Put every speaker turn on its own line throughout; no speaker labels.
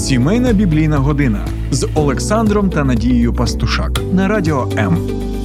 Сімейна біблійна година з Олександром та Надією Пастушак на Радіо М.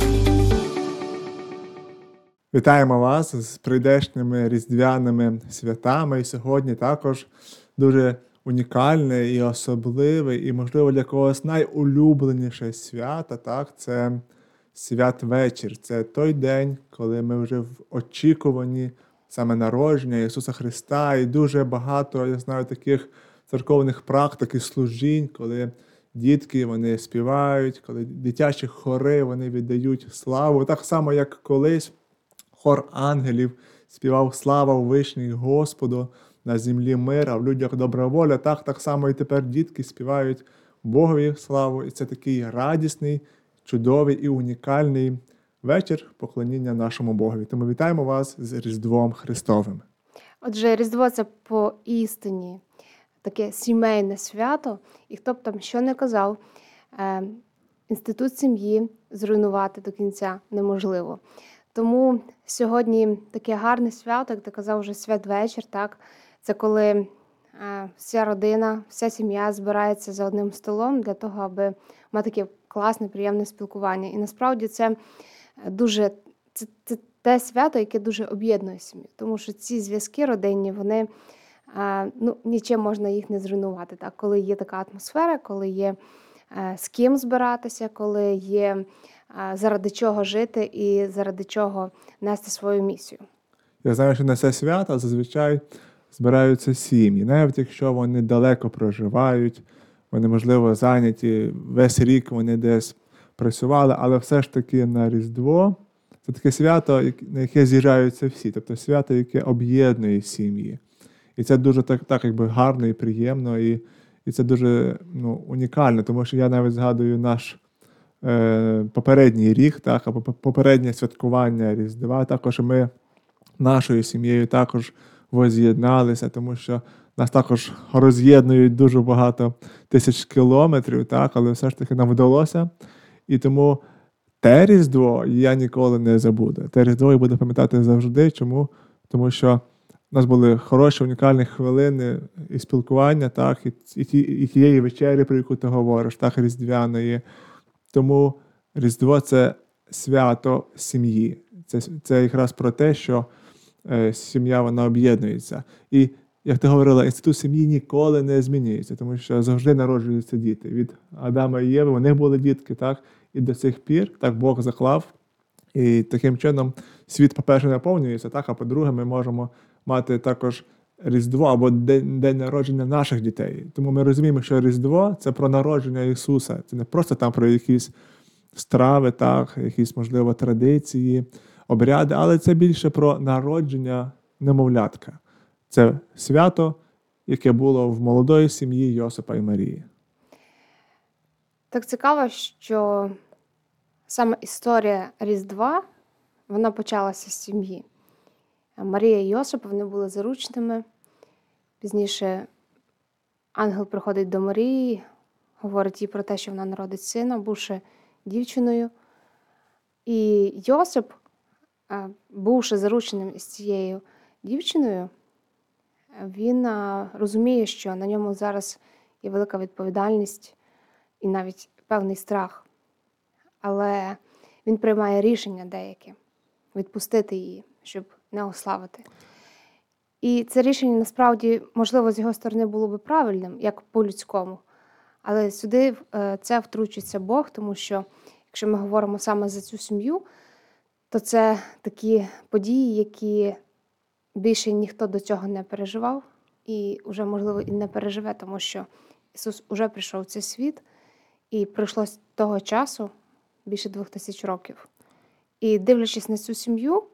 Вітаємо вас з прийдешніми різдвяними святами. І сьогодні також дуже унікальне і особливе, і, можливо, для когось найулюбленіше свято, так, це святвечір. Це той день, коли ми вже в очікуванні саме народження Ісуса Христа. І дуже багато, я знаю, таких церковних практик і служінь, коли дітки, вони співають, коли дитячі хори, вони віддають славу. Так само, як колись хор ангелів співав «Слава у вишній Господу, на землі мир, а в людях добра воля». Так само і тепер дітки співають Богові славу. І це такий радісний, чудовий і унікальний вечір поклоніння нашому Богові. Тому вітаємо вас з Різдвом Христовим.
Отже, Різдво – це поістині таке сімейне свято, і хто б там що не казав, інститут сім'ї зруйнувати до кінця неможливо. Тому сьогодні таке гарне свято, як ти казав, вже святвечір, так? Це коли вся родина, вся сім'я збирається за одним столом для того, аби мати таке класне, приємне спілкування. І насправді це те свято, яке дуже об'єднує сім'ю, тому що ці зв'язки родинні, вони нічим можна їх не зруйнувати. Так? Коли є така атмосфера, коли є з ким збиратися, коли є заради чого жити і заради чого нести свою місію.
Я знаю, що на це свято зазвичай збираються сім'ї, навіть якщо вони далеко проживають, вони, можливо, зайняті, весь рік вони десь працювали, але все ж таки на Різдво це таке свято, на яке з'їжджаються всі, тобто свято, яке об'єднує сім'ї. І це дуже так якби гарно і приємно, і це дуже унікально, тому що я навіть згадую наш попередній рік, так, або попереднє святкування Різдва. Також ми нашою сім'єю також воз'єдналися, тому що нас також роз'єднують дуже багато тисяч кілометрів, так, але все ж таки нам вдалося. І тому те Різдво я ніколи не забуду. Те Різдво я буду пам'ятати завжди. Чому? Тому що у нас були хороші, унікальні хвилини і спілкування, так, і тієї вечері, про яку ти говориш, так, різдвяної. Тому Різдво – це свято сім'ї. Це якраз про те, що сім'я, вона об'єднується. І, як ти говорила, інститут сім'ї ніколи не змінюється, тому що завжди народжуються діти. Від Адама і Єви, у них були дітки, так, і до цих пір так Бог заклав. І таким чином світ, по-перше, наповнюється, так, а по-друге, ми можемо мати також Різдво або день народження наших дітей. Тому ми розуміємо, що Різдво – це про народження Ісуса. Це не просто там про якісь страви, так, якісь, можливо, традиції, обряди, але це більше про народження немовлятка. Це свято, яке було в молодої сім'ї Йосипа і Марії.
Так цікаво, що саме історія Різдва, вона почалася з сім'ї. Марія і Йосип, вони були заручними. Пізніше ангел приходить до Марії, говорить їй про те, що вона народить сина, бувши дівчиною. І Йосип, бувши зарученим із цією дівчиною, він розуміє, що на ньому зараз є велика відповідальність і навіть певний страх. Але він приймає рішення деяке – відпустити її, щоб не ославити. І це рішення, насправді, можливо, з його сторони було би правильним, як по-людському. Але сюди це втручиться Бог, тому що, якщо ми говоримо саме за цю сім'ю, то це такі події, які більше ніхто до цього не переживав і вже, можливо, і не переживе, тому що Ісус уже прийшов в цей світ, і пройшло з того часу більше 2000 років. І дивлячись на цю сім'ю,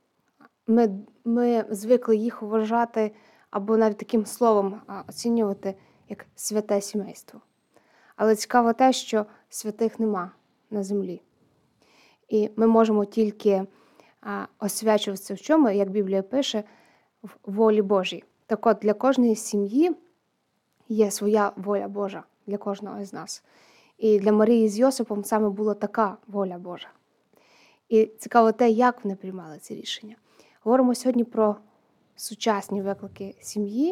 ми звикли їх вважати або навіть таким словом оцінювати, як святе сімейство. Але цікаво те, що святих нема на землі. І ми можемо тільки освячуватися в чому, як Біблія пише, в волі Божій. Так от, для кожної сім'ї є своя воля Божа, для кожного із нас. І для Марії з Йосипом саме була така воля Божа. І цікаво те, як вони приймали ці рішення. Говоримо сьогодні про сучасні виклики сім'ї і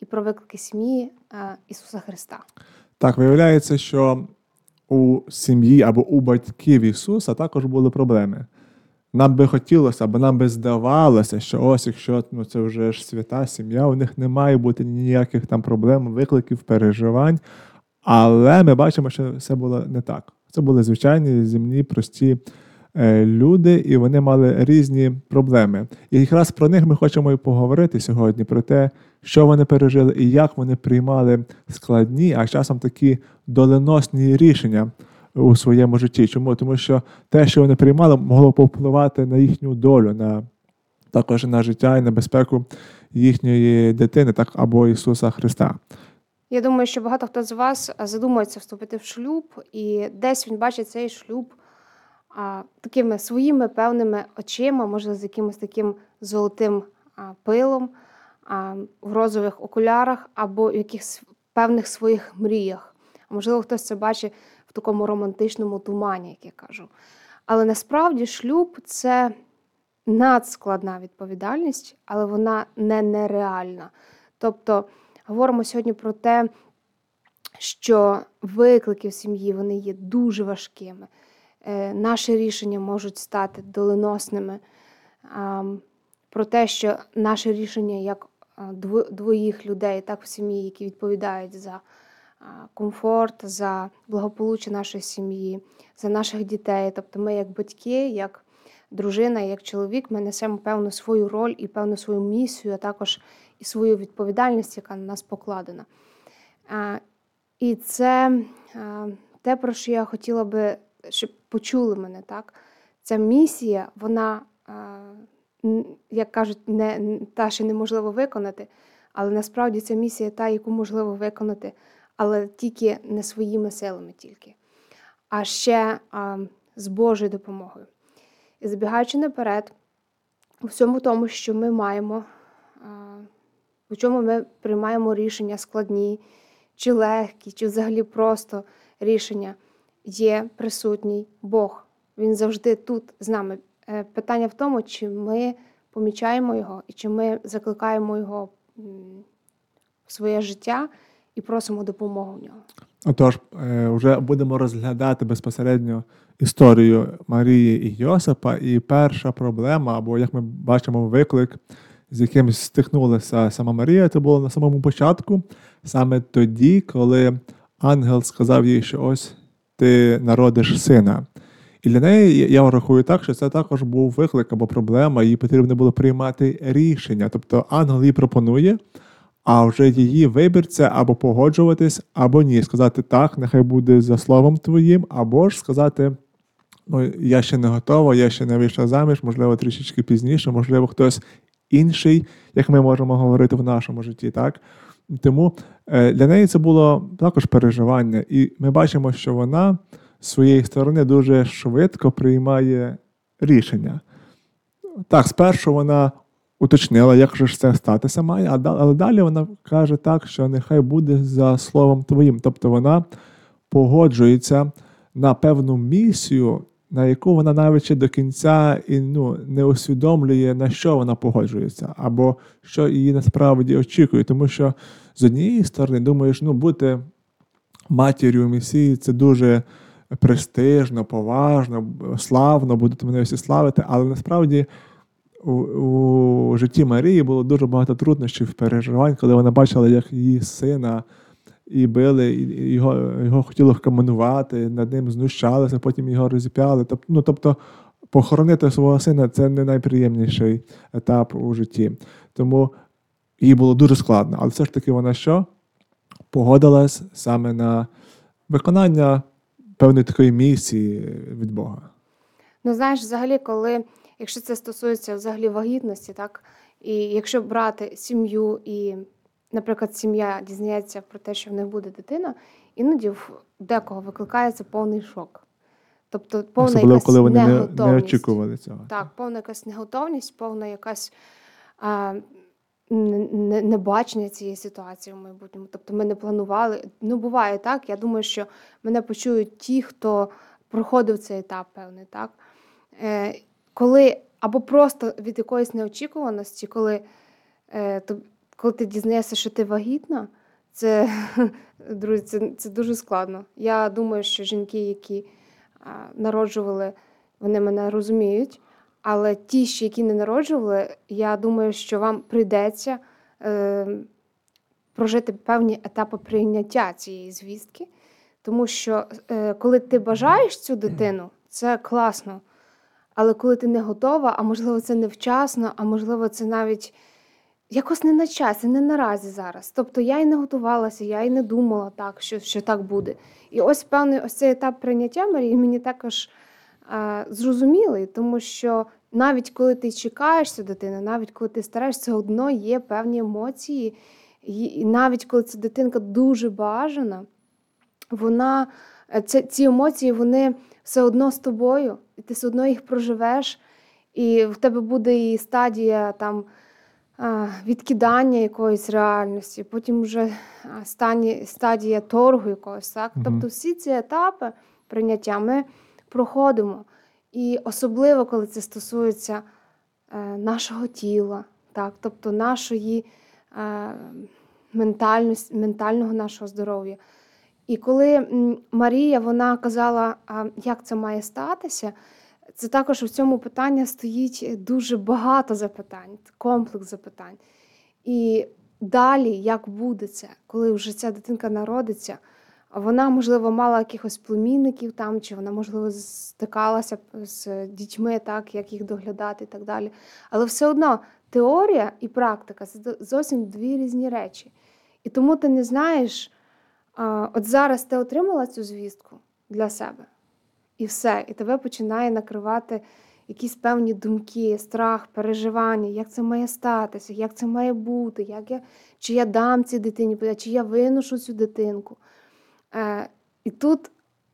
і про виклики сім'ї Ісуса Христа.
Так, виявляється, що у сім'ї або у батьків Ісуса також були проблеми. Нам би хотілося, або нам би здавалося, що ось якщо це вже ж свята сім'я, у них не має бути ніяких там проблем, викликів, переживань. Але ми бачимо, що це було не так. Це були звичайні, земні, прості люди, і вони мали різні проблеми. І якраз про них ми хочемо і поговорити сьогодні, про те, що вони пережили і як вони приймали складні, а часом такі доленосні рішення у своєму житті. Чому? Тому що те, що вони приймали, могло повпливати на їхню долю, також на життя і на безпеку їхньої дитини, так, або Ісуса Христа.
Я думаю, що багато хто з вас задумується вступити в шлюб, і десь він бачить цей шлюб такими своїми певними очима, можливо, з якимось таким золотим пилом, в розових окулярах або в якихось певних своїх мріях. А можливо, хтось це бачить в такому романтичному тумані, як я кажу. Але насправді шлюб – це надскладна відповідальність, але вона не нереальна. Тобто, говоримо сьогодні про те, що виклики в сім'ї, вони є дуже важкими. Наші рішення можуть стати доленосними. Про те, що наше рішення як двоїх людей, так в сім'ї, які відповідають за комфорт, за благополуччя нашої сім'ї, за наших дітей. Тобто ми як батьки, як дружина, як чоловік, ми несемо певну свою роль і певну свою місію, а також і свою відповідальність, яка на нас покладена. І це те, про що я хотіла би, щоб почули мене, так? Ця місія, вона, як кажуть, та, що неможливо виконати, але насправді ця місія та, яку можливо виконати, але тільки не своїми силами тільки, а ще з Божою допомогою. І забігаючи наперед, у всьому тому, що ми маємо, у чому ми приймаємо рішення складні, чи легкі, чи взагалі просто рішення, є присутній Бог. Він завжди тут з нами. Питання в тому, чи ми помічаємо Його, і чи ми закликаємо Його в своє життя і просимо допомогу в нього.
Отож, вже будемо розглядати безпосередньо історію Марії і Йосипа. І перша проблема, або, як ми бачимо, виклик, з яким стикнулася сама Марія, це було на самому початку, саме тоді, коли ангел сказав їй, що ось ти народиш сина. І для неї, я рахую так, що це також був виклик або проблема, їй потрібно було приймати рішення. Тобто ангел їй пропонує, а вже її вибір це або погоджуватись, або ні. Сказати так, нехай буде за словом твоїм, або ж сказати, я ще не готова, я ще не вийшла заміж, можливо, трішечки пізніше, можливо, хтось інший, як ми можемо говорити в нашому житті, так? Тому для неї це було також переживання. І ми бачимо, що вона з своєї сторони дуже швидко приймає рішення. Так, спершу вона уточнила, як же ж це статися має, але далі вона каже так, що нехай буде за словом твоїм. Тобто вона погоджується на певну місію, на яку вона навіть ще до кінця і не усвідомлює, на що вона погоджується, або що її насправді очікує. Тому що з однієї сторони думаєш, бути матір'ю Месії – це дуже престижно, поважно, славно, будуть мене всі славити, але насправді у житті Марії було дуже багато труднощів, переживань, коли вона бачила, як її сина і били, і його хотіли вкаменувати, над ним знущалися, потім його розіп'яли. Тобто похоронити свого сина – це не найприємніший етап у житті. Тому їй було дуже складно. Але все ж таки вона що? Погодилась саме на виконання певної такої місії від Бога.
Знаєш, взагалі, якщо це стосується взагалі вагітності, так, і якщо брати сім'ю і, наприклад, сім'я дізнається про те, що в них буде дитина, іноді в декого викликається повний шок. Тобто повна
особливо,
якась
коли вони
неготовність.
не очікували цього.
Так, повна якась неготовність, повна якась небачення цієї ситуації в майбутньому. Тобто ми не планували. Буває так. Я думаю, що мене почують ті, хто проходив цей етап певний, так? Коли або просто від якоїсь неочікуваності, коли коли ти дізнаєшся, що ти вагітна, це, друзі, це дуже складно. Я думаю, що жінки, які народжували, вони мене розуміють. Але ті, які не народжували, я думаю, що вам прийдеться прожити певні етапи прийняття цієї звістки. Тому що коли ти бажаєш цю дитину, це класно. Але коли ти не готова, а можливо це невчасно, а можливо це навіть якось не на часі, не наразі зараз. Тобто я і не готувалася, я і не думала так, що так буде. І ось певний ось цей етап прийняття Марії мені також зрозумілий, тому що навіть коли ти чекаєш цю дитину, навіть коли ти стараєшся, все одно є певні емоції. І навіть коли ця дитинка дуже бажана, ці емоції, вони все одно з тобою, і ти все одно їх проживеш, і в тебе буде і стадія там, відкидання якоїсь реальності, потім вже стадія торгу якогось. Так? Тобто всі ці етапи прийняття ми проходимо. І особливо, коли це стосується нашого тіла, так? Тобто нашої ментального нашого здоров'я. І коли Марія, вона казала, як це має статися, це також в цьому питанні стоїть дуже багато запитань, комплекс запитань. І далі, як буде це, коли вже ця дитинка народиться, вона, можливо, мала якихось племінників там, чи вона, можливо, стикалася з дітьми, так, як їх доглядати і так далі. Але все одно теорія і практика – це зовсім дві різні речі. І тому ти не знаєш, от зараз ти отримала цю звістку для себе, і все, і тебе починає накривати якісь певні думки, страх, переживання, як це має статися, як це має бути, чи я дам цій дитині, чи я виношу цю дитинку. І тут,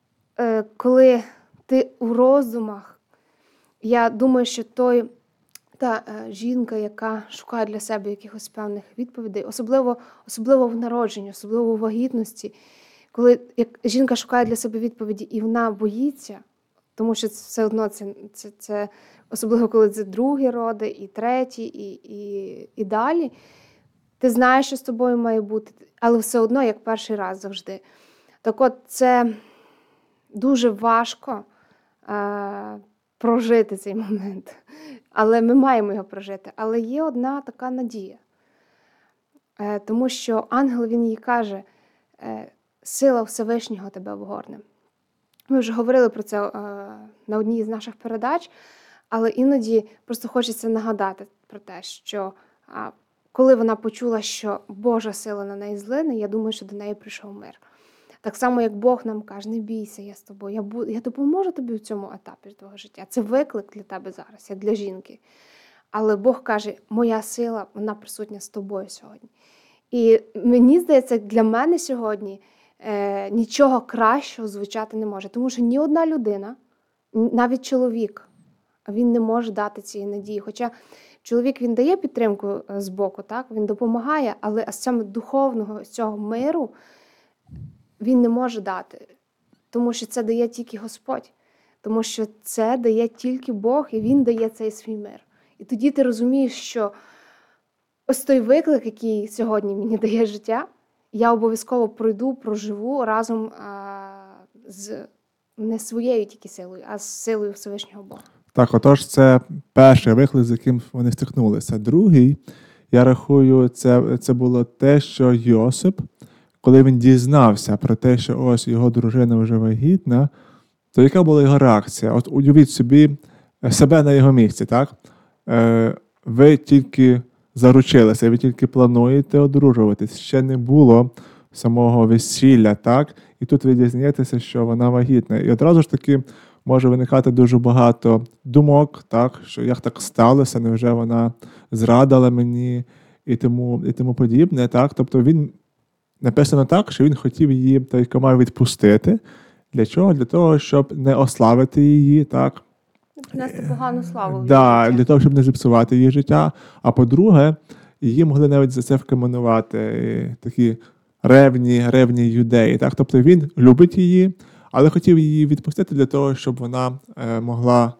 коли ти у роздумах, я думаю, що та жінка, яка шукає для себе якихось певних відповідей, особливо в народженні, особливо в вагітності, коли жінка шукає для себе відповіді і вона боїться, тому що все одно це особливо коли це другі роди, і треті, і далі, ти знаєш, що з тобою має бути, але все одно, як перший раз завжди. Так от, це дуже важко прожити цей момент. Але ми маємо його прожити. Але є одна така надія. Тому що ангел, він їй каже, сила Всевишнього тебе обгорне. Ми вже говорили про це на одній з наших передач, але іноді просто хочеться нагадати про те, що коли вона почула, що Божа сила на неї злине, я думаю, що до неї прийшов мир. Так само, як Бог нам каже, не бійся, я з тобою, я допоможу тобі в цьому етапі твого життя. Це виклик для тебе зараз, як для жінки. Але Бог каже, моя сила, вона присутня з тобою сьогодні. І мені здається, для мене сьогодні нічого кращого звучати не може. Тому що ні одна людина, навіть чоловік, він не може дати цієї надії. Хоча чоловік, він дає підтримку з боку, так? Він допомагає, але саме духовного цього миру він не може дати, тому що це дає тільки Господь, тому що це дає тільки Бог, і Він дає цей свій мир. І тоді ти розумієш, що ось той виклик, який сьогодні мені дає життя, я обов'язково проживу разом з не своєю тільки силою, а з силою Всевишнього Бога.
Так, отож, це перший виклик, з яким вони стикнулися. Другий, я рахую, це було те, що Йосип, коли він дізнався про те, що ось його дружина вже вагітна, то яка була його реакція? От уявіть собі себе на його місці, так? Ви тільки заручилися, ви тільки плануєте одружуватись, ще не було самого весілля, так? І тут ви дізнаєтеся, що вона вагітна. І одразу ж таки може виникати дуже багато думок, так? Що як так сталося, невже вона зрадила мені і тому подібне, так? Тобто він написано так, що він хотів її відпустити. Для чого? Для того, щоб не ославити її, так?
Принести погану славу в її
життя. Для того, щоб не зіпсувати її життя. А по-друге, її могли навіть за це вкаменувати такі ревні юдеї. Так? Тобто він любить її, але хотів її відпустити для того, щоб вона могла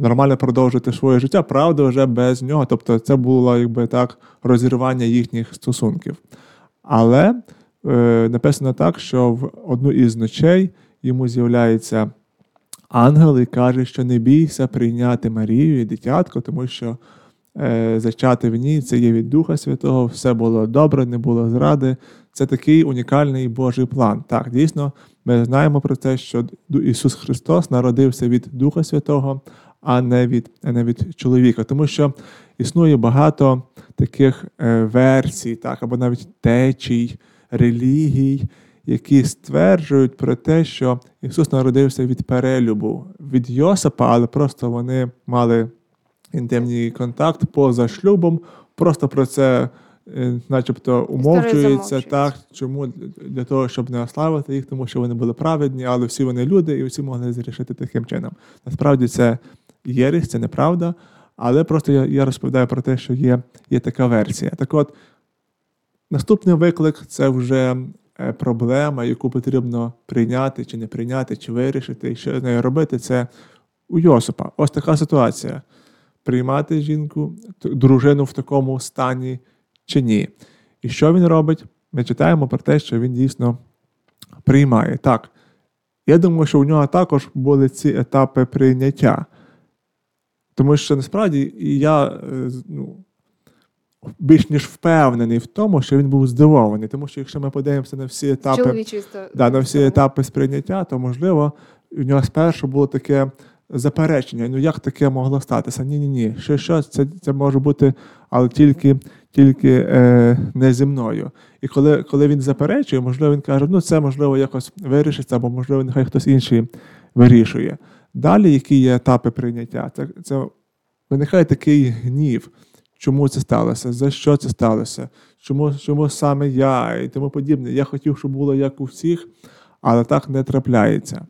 нормально продовжити своє життя, правда, вже без нього. Тобто це було, якби так, розірвання їхніх стосунків. Але написано так, що в одну із ночей йому з'являється ангел і каже, що не бійся прийняти Марію і дитятко, тому що зачати в ній це є від Духа Святого, все було добре, не було зради. Це такий унікальний Божий план. Так, дійсно, ми знаємо про те, що Ісус Христос народився від Духа Святого, а не від чоловіка. Тому що існує багато таких версій, так, або навіть течій, релігій, які стверджують про те, що Ісус народився від перелюбу, від Йосипа, але просто вони мали інтимний контакт поза шлюбом, просто про це начебто умовчується. Так, чому? Для того, щоб не ославити їх, тому що вони були праведні, але всі вони люди, і всі могли зрішити таким чином. Насправді це єресь, це неправда, але просто я розповідаю про те, що є така версія. Так от, наступний виклик – це вже проблема, яку потрібно прийняти, чи не прийняти, чи вирішити, і що з нею робити, це у Йосипа. Ось така ситуація. Приймати жінку, дружину в такому стані чи ні. І що він робить? Ми читаємо про те, що він дійсно приймає. Так, я думаю, що у нього також були ці етапи прийняття. Тому що, насправді, я більш ніж впевнений в тому, що він був здивований. Тому що, якщо ми подивимося на всі етапи, на всі етапи сприйняття, то, можливо, у нього спершу було таке заперечення. Як таке могло статися? Ні. Що це може бути, але тільки не зі мною. І коли він заперечує, можливо, він каже, це, можливо, якось вирішиться, або, можливо, нехай хтось інший вирішує. Далі, які є етапи прийняття? Це виникає такий гнів. Чому це сталося? За що це сталося? Чому саме я? І тому подібне. Я хотів, щоб було як у всіх, але так не трапляється.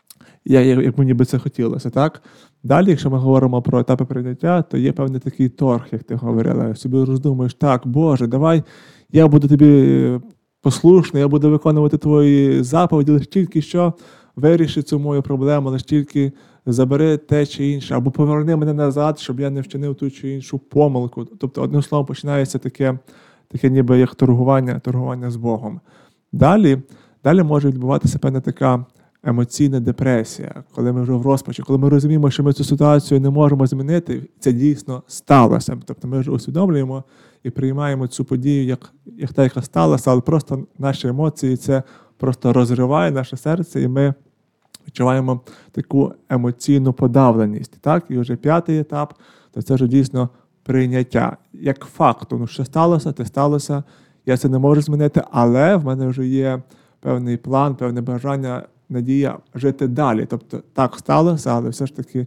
Як мені би це хотілося, так? Далі, якщо ми говоримо про етапи прийняття, то є певний такий торг, як ти говорила. Собі роздумуєш, так, Боже, давай, я буду тобі послушний, я буду виконувати твої заповіді, лише тільки що виріши цю мою проблему, лише тільки забери те чи інше, або поверни мене назад, щоб я не вчинив ту чи іншу помилку. Тобто, одним словом, починається таке ніби як торгування з Богом. Далі може відбуватися певна така емоційна депресія, коли ми вже в розпачі, коли ми розуміємо, що ми цю ситуацію не можемо змінити, це дійсно сталося. Тобто ми вже усвідомлюємо і приймаємо цю подію як та, яка сталася, але просто наші емоції, це просто розриває наше серце, і ми відчуваємо таку емоційну подавленість. Так? І вже 5-й етап, то це вже дійсно прийняття. Як факту, що сталося, те сталося, я це не можу змінити, але в мене вже є певний план, певне бажання, надія жити далі. Тобто так сталося, але все ж таки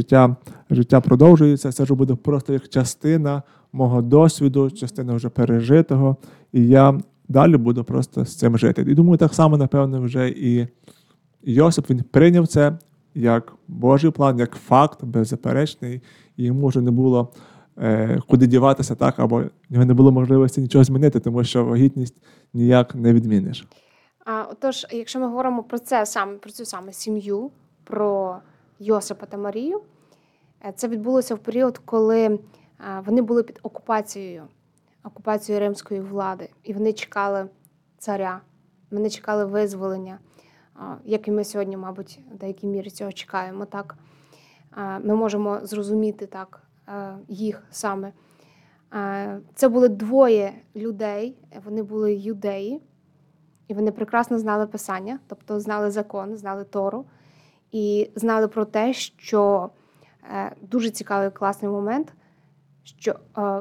життя продовжується, це вже буде просто як частина мого досвіду, частина вже пережитого, і я далі буду просто з цим жити. І думаю, так само, напевно, вже і Йосип, він прийняв це як Божий план, як факт беззаперечний, і йому вже не було куди діватися, так, або не було можливості нічого змінити, тому що вагітність ніяк не відміниш.
Отож, якщо ми говоримо про цю саме сім'ю, про Йосипа та Марію, це відбулося в період, коли вони були під окупацією римської влади, і вони чекали царя, вони чекали визволення, як і ми сьогодні, мабуть, в деякій мірі цього чекаємо. Так? Ми можемо зрозуміти так їх саме. Це були двоє людей, вони були юдеї, і вони прекрасно знали Писання, тобто знали закон, знали Тору, і знали про те, що дуже цікавий, класний момент, що в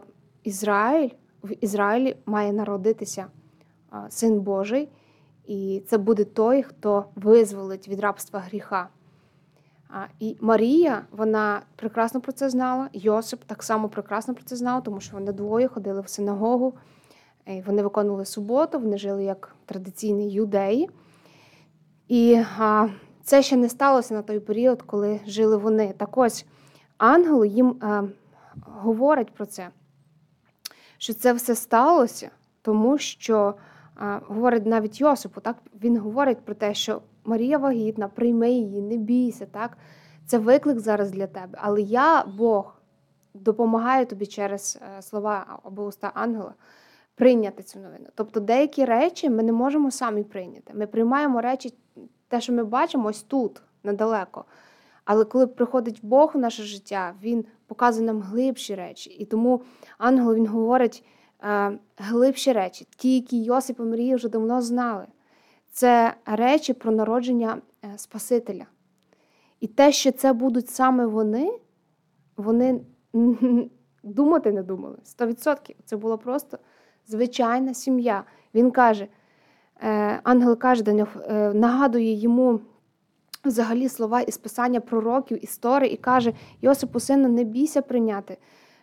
Ізраїлі має народитися Син Божий, і це буде той, хто визволить від рабства гріха. І Марія, вона прекрасно про це знала, Йосип так само прекрасно про це знав, тому що вони двоє ходили в синагогу, вони виконували суботу, вони жили як традиційні юдеї. І це ще не сталося на той період, коли жили вони. Так ось, ангел їм говорить про це, що це все сталося, тому що, говорить навіть Йосипу, так? Він говорить про те, що Марія вагітна, прийми її, не бійся. Так? це виклик зараз для тебе. Але я, Бог, допомагаю тобі через слова або уста ангела прийняти цю новину. Тобто деякі речі ми не можемо самі прийняти. Ми приймаємо речі, те, що ми бачимо, ось тут, недалеко. Але коли приходить Бог у наше життя, Він показує нам глибші речі. І тому ангел, він говорить глибші речі, ті, які Йосип і Марія вже давно знали. Це речі про народження Спасителя. І те, що це будуть саме вони думати не думали. 100%. Це була просто звичайна сім'я. Він каже, ангел каже до нього, нагадує йому взагалі слова із писання пророків, історії, і каже, Йосипу, сину, не бійся прийняти,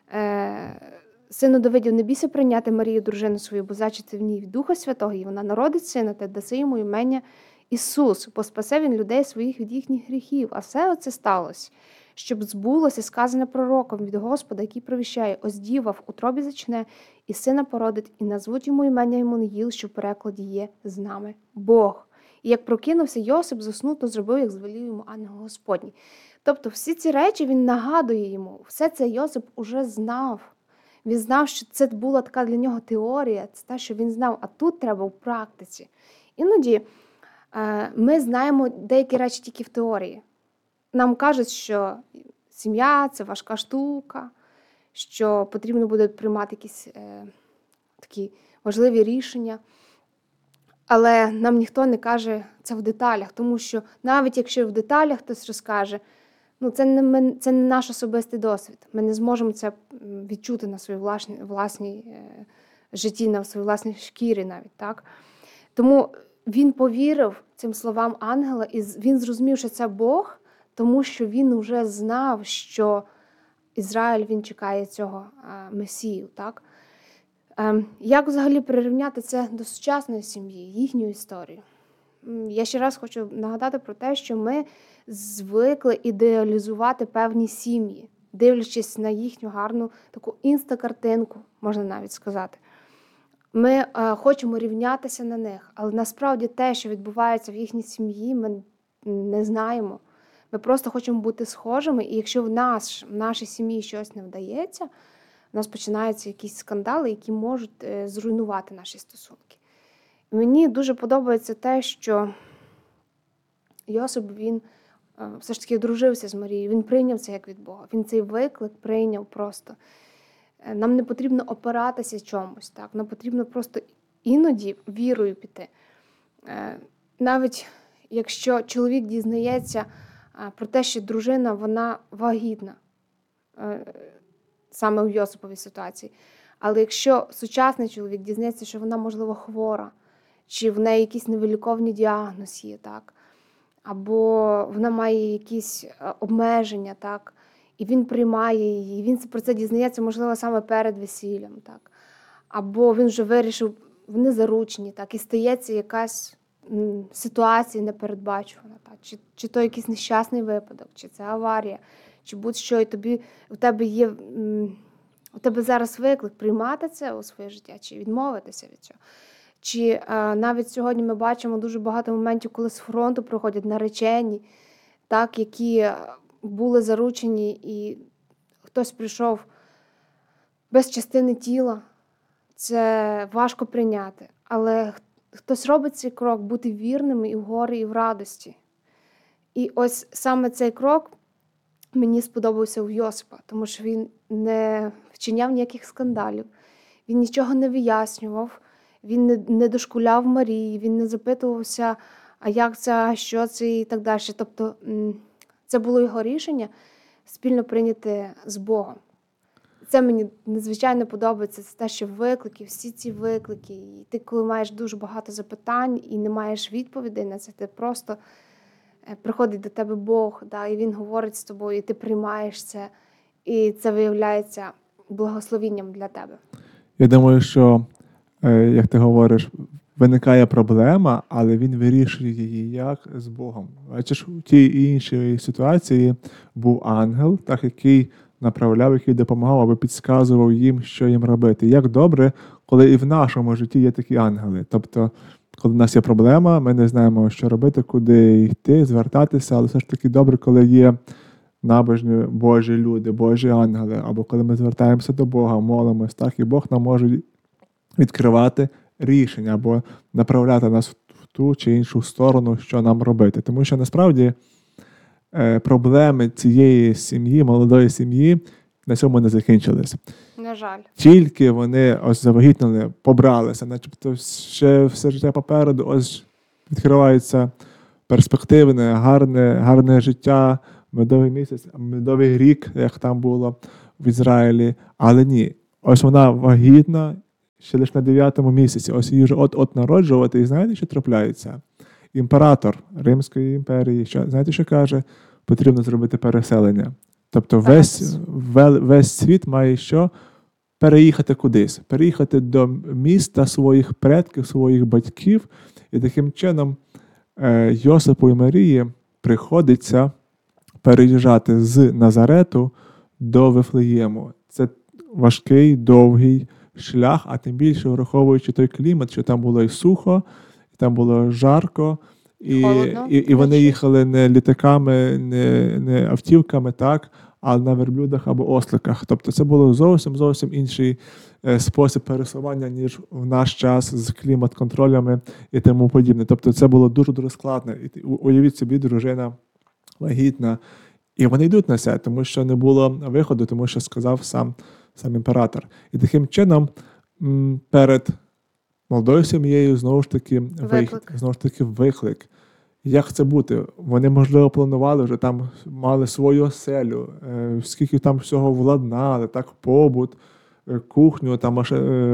сину Давидів, не бійся прийняти Марію, дружину свою, бо зачати в ній від Духа Святого, і вона народить сина, та даси йому імення Ісус, бо спасе він людей своїх від їхніх гріхів. А все оце сталося, щоб збулося сказане пророком від Господа, який провіщає, ось діва в утробі зачне, і сина породить, і назвуть йому імення Іммануїл, що в перекладі є з нами Бог. І як прокинувся Йосип, заснув, то зробив, як звелів йому ангел Господній. Тобто всі ці речі він нагадує йому. Все це Йосип уже знав. Він знав, що це була така для нього теорія, це те, що він знав, а тут треба в практиці. Іноді ми знаємо деякі речі тільки в теорії. Нам кажуть, що сім'я – це важка штука, що потрібно буде приймати якісь такі важливі рішення. Але нам ніхто не каже це в деталях, тому що навіть якщо в деталях хтось розкаже, це не наш особистий досвід. Ми не зможемо це відчути на своїй власній житті, на своїй власній шкірі навіть. Так? Тому він повірив цим словам ангела, і він зрозумів, що це Бог, тому що він вже знав, що Ізраїль, він чекає цього Месію. Так? Як взагалі прирівняти це до сучасної сім'ї, їхню історію? Я ще раз хочу нагадати про те, що ми звикли ідеалізувати певні сім'ї, дивлячись на їхню гарну таку інстакартинку, можна навіть сказати. Ми хочемо рівнятися на них, але насправді те, що відбувається в їхній сім'ї, ми не знаємо. Ми просто хочемо бути схожими, і якщо в нашій сім'ї щось не вдається, у нас починаються якісь скандали, які можуть зруйнувати наші стосунки. Мені дуже подобається те, що Йосип, він все ж таки одружився з Марією, він прийняв це як від Бога, він цей виклик прийняв просто. Нам не потрібно опиратися чомусь, так? Нам потрібно просто іноді вірою піти. Навіть якщо чоловік дізнається про те, що дружина, вона вагітна, саме в Йосиповій ситуації. Але якщо сучасний чоловік дізнається, що вона, можливо, хвора, чи в неї якийсь невиліковний діагноз є, так? Або вона має якісь обмеження, так? І він приймає її, він про це дізнається, можливо, саме перед весіллям, так? Або він вже вирішив, вони заручені, так? І стається якась ситуація непередбачувана, так? Чи то якийсь нещасний випадок, чи це аварія, чи будь-що, і у тебе зараз виклик приймати це у своє життя, чи відмовитися від цього. Чи навіть сьогодні ми бачимо дуже багато моментів, коли з фронту проходять наречені, так, які були заручені, і хтось прийшов без частини тіла. Це важко прийняти. Але хтось робить цей крок бути вірним і в горі, і в радості. І ось саме цей крок мені сподобався у Йосипа, тому що він не вчиняв ніяких скандалів, він нічого не вияснював, він не дошкуляв Марії, він не запитувався, а як це, а що це і так далі. Тобто це було його рішення спільно прийняти з Богом. Це мені надзвичайно подобається, це те, що виклики, всі ці виклики, і ти коли маєш дуже багато запитань і не маєш відповідей на це, ти просто приходить до тебе Бог, да, і Він говорить з тобою, і ти приймаєш це, і це виявляється благословінням для тебе.
Я думаю, що, як ти говориш, виникає проблема, але він вирішує її як з Богом. Бачиш, у тій іншій ситуації був ангел, так, який направляв, який допомагав або підказував їм, що їм робити. Як добре, коли і в нашому житті є такі ангели. Тобто, коли в нас є проблема, ми не знаємо, що робити, куди йти, звертатися, але все ж таки добре, коли є набожні Божі люди, Божі ангели, або коли ми звертаємося до Бога, молимось, так, і Бог нам може відкривати рішення або направляти нас в ту чи іншу сторону, що нам робити. Тому що насправді проблеми цієї сім'ї, молодої сім'ї, на цьому не закінчились.
На жаль.
Тільки вони ось завагітніли, побралися, начебто ще все життя попереду, ось відкривається перспективне, гарне життя, медовий місяць, медовий рік, як там було в Ізраїлі. Але ні, ось вона вагітна ще лише на 9-му місяці, ось її вже от народжувати, і знаєте, що трапляється? Імператор Римської імперії, знаєте, що каже? Потрібно зробити переселення. Тобто весь світ має що? Переїхати кудись. Переїхати до міста своїх предків, своїх батьків. І таким чином Йосипу і Марії приходиться переїжджати з Назарету до Вифлеєму. Це важкий, довгий шлях, а тим більше враховуючи той клімат, що там було і сухо, і там було жарко, і вони їхали не літаками, не автівками, так, а на верблюдах або осликах. Тобто це було зовсім інший спосіб пересування, ніж в наш час з клімат-контролями і тому подібне. Тобто це було дуже-дуже складно. І уявіть собі, дружина вагітна, і вони йдуть на це, тому що не було виходу, тому що сказав сам імператор. І таким чином перед молодою сім'єю знову ж таки виклик. Як це бути? Вони, можливо, планували вже там, мали свою оселю, скільки там всього владнали, так, побут, кухню, там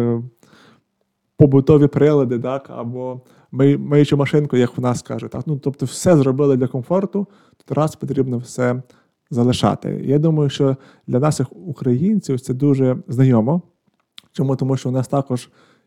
побутові прилади, так, або миючу машинку, як в нас кажуть. Так. Ну, тобто все зробили для комфорту, тут раз потрібно все залишати. Я думаю, що для нас, як українців, це дуже знайомо. Чому? Тому що у нас також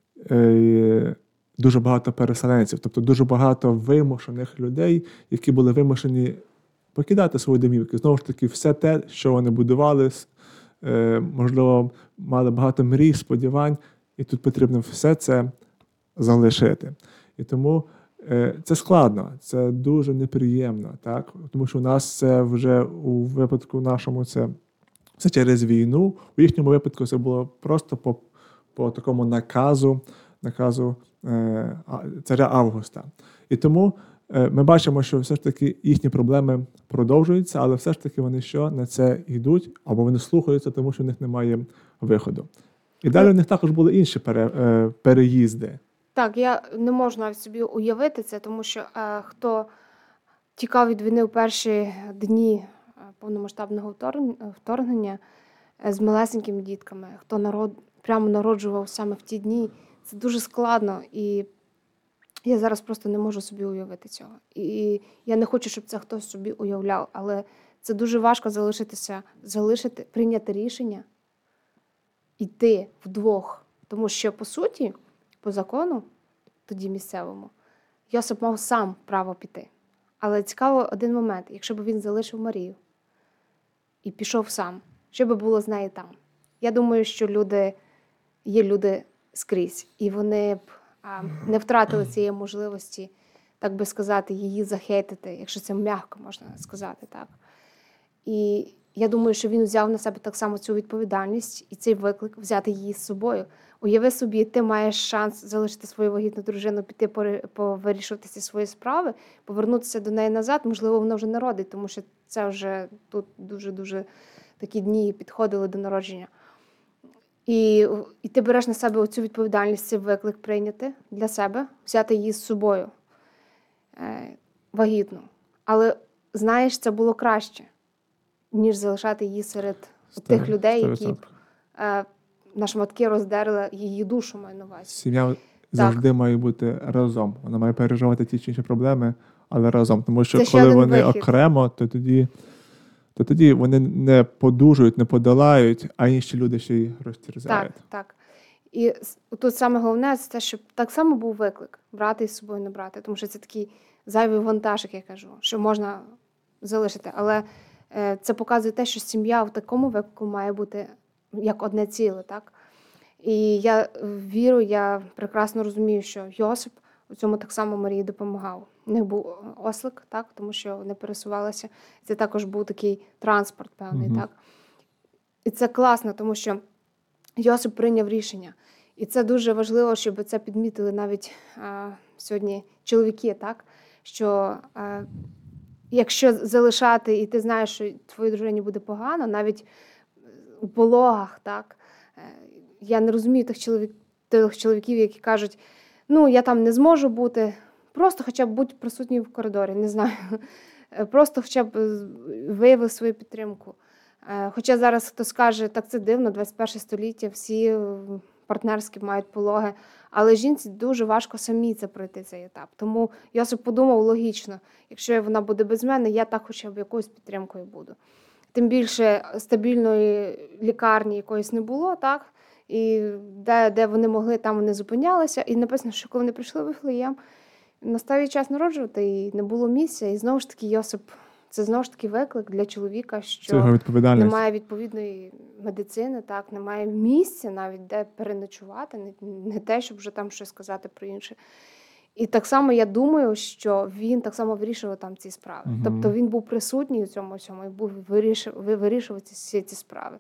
дуже багато переселенців, тобто дуже багато вимушених людей, які були вимушені покидати свої домівки. Знову ж таки, все те, що вони будували, можливо, мали багато мрій, сподівань, і тут потрібно все це залишити. І тому це складно, це дуже неприємно, так? Тому що у нас це вже у випадку нашому це через війну. У їхньому випадку це було просто по такому наказу царя Августа. І тому ми бачимо, що все ж таки їхні проблеми продовжуються, але все ж таки вони на це йдуть, або вони слухаються, тому що в них немає виходу. І далі у них також були інші переїзди.
Так, я не можу навіть собі уявити це, тому що хто тікав від війни у перші дні повномасштабного вторгнення з малесенькими дітками, хто прямо народжував саме в ті дні, це дуже складно, і я зараз просто не можу собі уявити цього. І я не хочу, щоб це хтось собі уявляв, але це дуже важко прийняти рішення, йти вдвох. Тому що, по суті, по закону, тоді місцевому, Йосип мав сам право піти. Але цікаво один момент, якщо б він залишив Марію і пішов сам, що би було з нею там? Я думаю, що є люди скрізь, і вони б не втратили цієї можливості, так би сказати, її захейтити, якщо це м'яко можна сказати, так. І я думаю, що він взяв на себе так само цю відповідальність і цей виклик взяти її з собою. Уяви собі, ти маєш шанс залишити свою вагітну дружину, піти повирішувати ці свої справи, повернутися до неї назад, можливо, вона вже народить, тому що це вже тут дуже-дуже такі дні підходили до народження. І ти береш на себе оцю відповідальність, цей виклик прийняти для себе, взяти її з собою, вагітну. Але, знаєш, це було краще, ніж залишати її серед тих людей, які на шматки роздерли її душу, маю на увазі.
Сім'я завжди має бути разом. Вона має переживати ті чи інші проблеми, але разом. Тому що коли вони окремо, то тоді вони не подужують, не подолають, а інші люди ще й розтерзають.
Так. І тут саме головне, це те, щоб так само був виклик брати із собою, не брати. Тому що це такий зайвий вантаж, як я кажу, що можна залишити. Але це показує те, що сім'я в такому виклику має бути як одне ціле, так? І я вірю, я прекрасно розумію, що Йосип у цьому так само Марії допомагав. У них був ослик, так, тому що вони пересувалися. Це також був такий транспорт певний, так. І це класно, тому що Йосип прийняв рішення. І це дуже важливо, щоб це підмітили навіть сьогодні чоловіки, так, що якщо залишати, і ти знаєш, що твоїй дружині буде погано, навіть у пологах, так, я не розумію тих чоловіків, які кажуть, ну, я там не зможу бути, просто хоча б будь присутній в коридорі, не знаю, просто хоча б вияви свою підтримку. Хоча зараз хтось каже, так це дивно, 21 століття, всі партнерські мають пологи, але жінці дуже важко самі це пройти, цей етап. Тому Йосип подумав логічно, якщо вона буде без мене, я так хоча б якоюсь підтримкою буду. Тим більше стабільної лікарні якоїсь не було, так? І де вони могли, там вони зупинялися. І написано, що коли вони прийшли в Вифлеєм, настав їй час народжувати, і не було місця. І знову ж таки Йосип, це знову ж таки виклик для чоловіка, що немає відповідної медицини, так, немає місця навіть, де переночувати, не те, щоб вже там щось сказати про інше. І так само я думаю, що він так само вирішував там ці справи. Тобто він був присутній у цьому всьому і вирішував ці справи.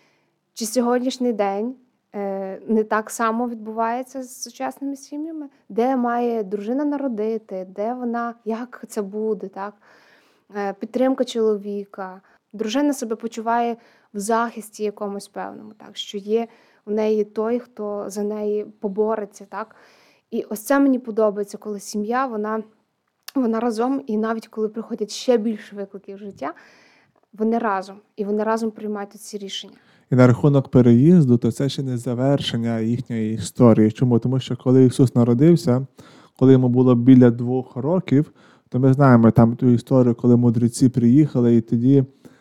Чи сьогоднішній день не так само відбувається з сучасними сім'ями? Де має дружина народити, де вона, як це буде, так? Підтримка чоловіка. Дружина себе почуває в захисті якомусь певному, так? Що є у неї той, хто за неї побореться, так? І ось це мені подобається, коли сім'я, вона разом, і навіть коли приходять ще більше викликів життя, вони разом, і вони разом приймають ці рішення.
І на рахунок переїзду, то це ще не завершення їхньої історії. Чому? Тому що коли Ісус народився, коли йому було біля 2 років, то ми знаємо там ту історію, коли мудреці приїхали, і тоді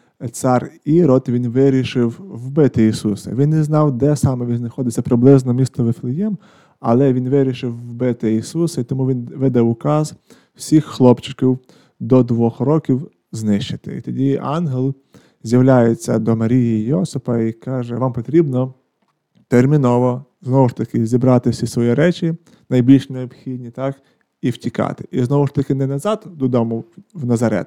цар Ірод, він вирішив вбити Ісуса. Він не знав, де саме він знаходиться, приблизно місто Вифлеєм, але він вирішив вбити Ісуса, і тому він видав указ всіх хлопчиків до 2 років знищити. І тоді ангел з'являється до Марії і Йосипа і каже, вам потрібно терміново, знову ж таки, зібрати всі свої речі, найбільш необхідні, так, і втікати. І знову ж таки не назад додому в Назарет,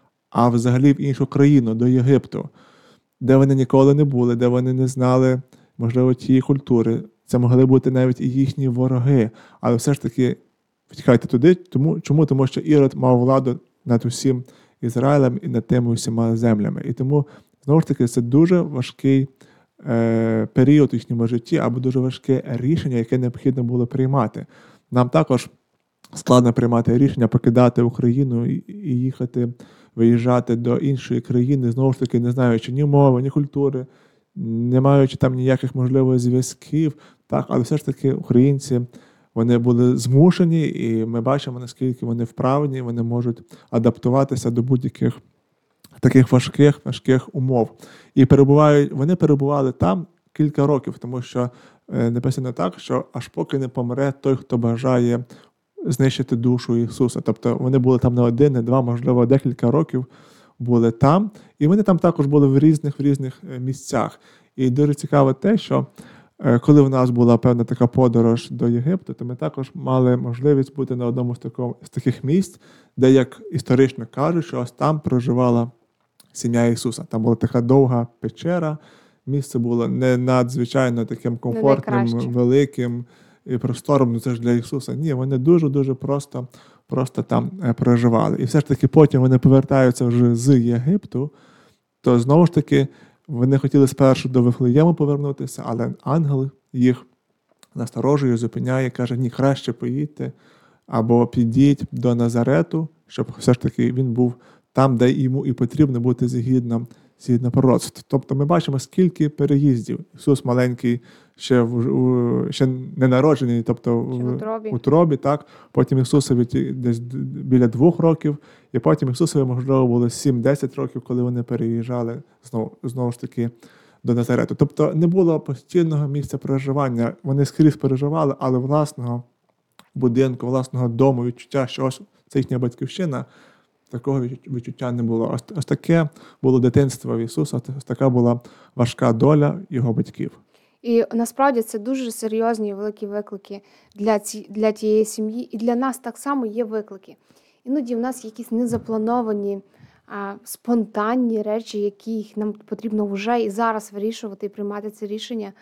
а взагалі в іншу країну, до Єгипту, де вони ніколи не були, де вони не знали, можливо, тієї культури. Це могли бути навіть і їхні вороги. Але все ж таки втікайте туди. Чому? Тому що Ірод мав владу над усім Ізраїлем і над тими усіма землями. І тому, знову ж таки, це дуже важкий період у їхньому житті або дуже важке рішення, яке необхідно було приймати. Нам також складно приймати рішення покидати Україну і їхати, виїжджати до іншої країни, знову ж таки, не знаючи ні мови, ні культури, не маючи там ніяких, можливо, зв'язків. Так, але все ж таки українці, вони були змушені, і ми бачимо, наскільки вони вправні, вони можуть адаптуватися до будь-яких таких важких умов. І вони перебували там кілька років, тому що написано так, що аж поки не помре той, хто бажає знищити душу Ісуса. Тобто вони були там не 1, не 2, можливо, декілька років були там. І вони там також були в різних місцях. І дуже цікаво те, що коли в нас була певна така подорож до Єгипту, то ми також мали можливість бути на одному з таких місць, де, як історично кажуть, що ось там проживала сім'я Ісуса. Там була така довга печера, місце було не надзвичайно таким комфортним, великим і простором, це ж для Ісуса. Ні, вони дуже-дуже просто там проживали. І все ж таки потім вони повертаються вже з Єгипту, то знову ж таки вони хотіли спершу до Вифлеєму повернутися, але ангел їх насторожує, зупиняє, каже, ні, краще поїдьте або підіть до Назарету, щоб все ж таки він був там, де йому і потрібно бути згідно пророцтв. Тобто ми бачимо, скільки переїздів. Ісус маленький, ще не народжений, тобто в утробі, так? Потім Ісусові десь біля 2 років, і потім Ісусові, можливо, було 7-10 років, коли вони переїжджали знову ж таки до Назарету. Тобто не було постійного місця проживання. Вони скрізь переживали, але власного будинку, власного дому, відчуття, що ось це їхня батьківщина, такого відчуття не було. Ось таке було дитинство в Ісуса, ось така була важка доля його батьків.
І насправді це дуже серйозні і великі виклики для тієї сім'ї. І для нас так само є виклики. Іноді в нас якісь незаплановані, спонтанні речі, які нам потрібно вже і зараз вирішувати і приймати це рішення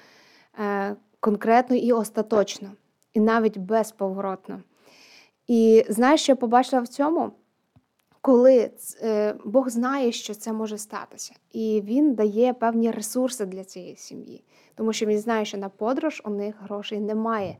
конкретно і остаточно, і навіть безповоротно. І знаєш, що я побачила в цьому? Коли Бог знає, що це може статися, і Він дає певні ресурси для цієї сім'ї, тому що Він знає, що на подорож у них грошей немає.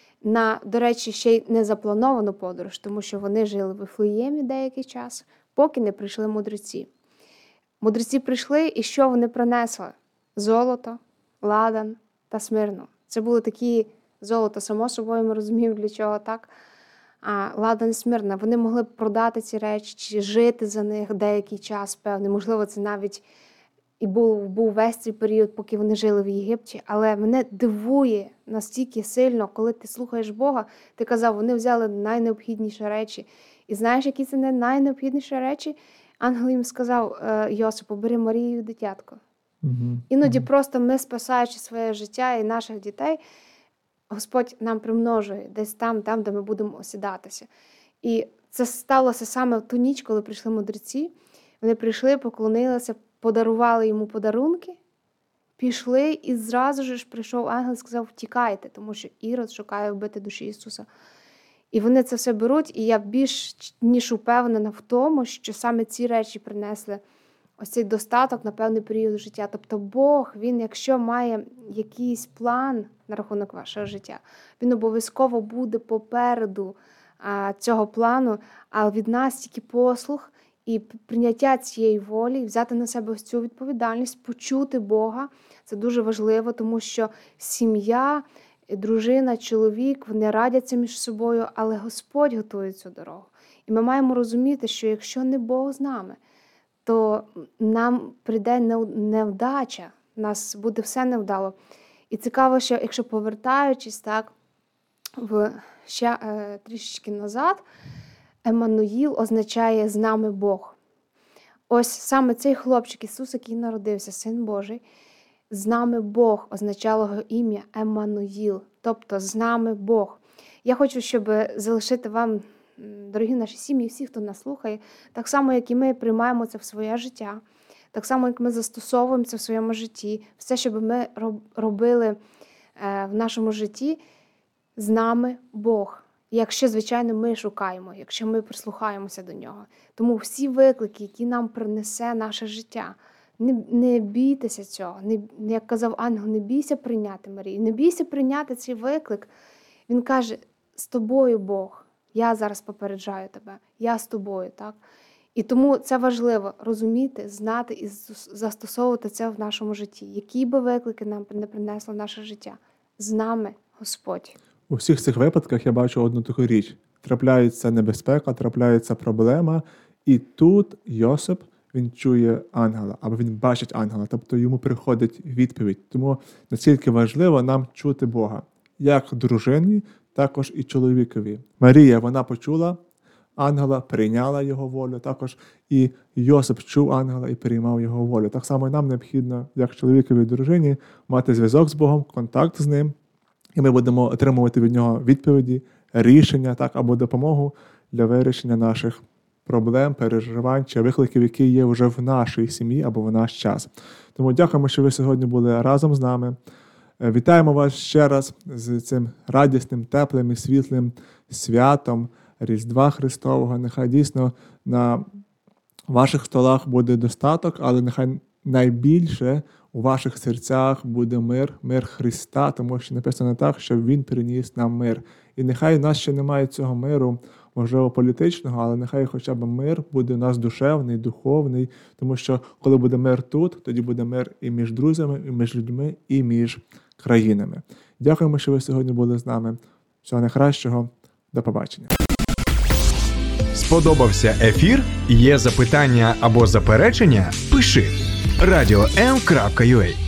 До речі, ще й незаплановану подорож, тому що вони жили в Вифлеємі деякий час, поки не прийшли мудреці. Мудреці прийшли, і що вони принесли? Золото, ладан та смирну. Це були такі золото, само собою, ми розуміємо, для чого так. А ладан і смирна, вони могли б продати ці речі, чи жити за них деякий час певний. Можливо, це навіть і був весь цей період, поки вони жили в Єгипті. Але мене дивує настільки сильно, коли ти слухаєш Бога, ти казав, вони взяли найнеобхідніші речі. І знаєш, які це не найнеобхідніші речі? Ангел їм сказав, Йосипу, бери Марію і дитятко. Іноді просто ми, спасаючи своє життя і наших дітей, Господь нам примножує десь там, де ми будемо осідатися. І це сталося саме в ту ніч, коли прийшли мудреці. Вони прийшли, поклонилися, подарували йому подарунки, пішли, і зразу ж прийшов ангел і сказав, втікайте, тому що Ірод шукає вбити душі Ісуса. І вони це все беруть, і я більш ніж упевнена в тому, що саме ці речі принесли ось цей достаток на певний період життя. Тобто Бог, Він, якщо має якийсь план на рахунок вашого життя, Він обов'язково буде попереду цього плану, а від нас тільки послух і прийняття цієї волі, взяти на себе ось цю відповідальність, почути Бога. Це дуже важливо, тому що сім'я, дружина, чоловік, вони радяться між собою, але Господь готує цю дорогу. І ми маємо розуміти, що якщо не Бог з нами, то нам прийде невдача, у нас буде все невдало. І цікаво, що якщо повертаючись так, ще трішечки назад, Еммануїл означає «з нами Бог». Ось саме цей хлопчик Ісус, який народився, Син Божий, «з нами Бог» означало його ім'я Еммануїл, тобто «з нами Бог». Я хочу, щоб залишити вам, дорогі наші сім'ї, всі, хто нас слухає, так само, як і ми приймаємо це в своє життя, так само, як ми застосовуємо це в своєму житті, все, що ми робили в нашому житті, з нами Бог. Якщо, звичайно, ми шукаємо, якщо ми прислухаємося до Нього. Тому всі виклики, які нам принесе наше життя, не бійтеся цього. Як казав ангел, не бійся прийняти Марію, не бійся прийняти цей виклик. Він каже, з тобою Бог, я зараз попереджаю тебе, я з тобою. Так? І тому це важливо розуміти, знати і застосовувати це в нашому житті. Які би виклики нам не принесло наше життя, з нами Господь.
У всіх цих випадках я бачу одну таку річ. Трапляється небезпека, трапляється проблема, і тут Йосип, він чує ангела, або він бачить ангела, тобто йому приходить відповідь. Тому наскільки важливо нам чути Бога, як дружині, також і чоловікові. Марія, вона почула ангела, прийняла його волю, також і Йосип чув ангела і приймав його волю. Так само і нам необхідно, як чоловікові і дружині, мати зв'язок з Богом, контакт з ним, і ми будемо отримувати від нього відповіді, рішення, так, або допомогу для вирішення наших проблем, переживань чи викликів, які є вже в нашій сім'ї або в наш час. Тому дякуємо, що ви сьогодні були разом з нами. Вітаємо вас ще раз з цим радісним, теплим і світлим святом Різдва Христового. Нехай дійсно на ваших столах буде достаток, але нехай найбільше у ваших серцях буде мир Христа, тому що написано так, що Він приніс нам мир. І нехай у нас ще немає цього миру, можливо, політичного, але нехай хоча б мир буде у нас душевний, духовний, тому що коли буде мир тут, тоді буде мир і між друзями, і між людьми, і між країнами. Дякуємо, що ви сьогодні були з нами. Всього найкращого. До побачення.
Сподобався ефір? Є запитання або заперечення? Пиши radio.m.ua